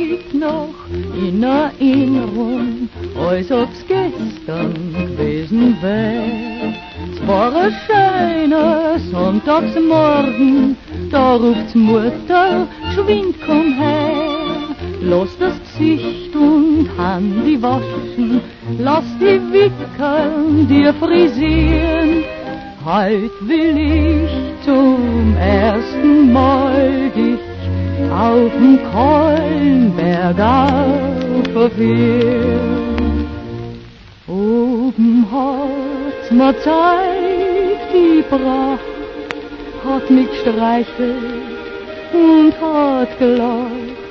liegt noch in Erinnerung, als ob's gestern gewesen wär. Es war ein schöner Sonntagsmorgen, da ruft's Mutter, geschwind komm her. Lass das Gesicht und Handi waschen, lass die wickeln, dir frisieren. Heut will ich zum ersten Mal dich auf'm Kollenberg aufführen. Oben hat's mir Zeit gebracht, hat mich gestreichelt und hat gelacht.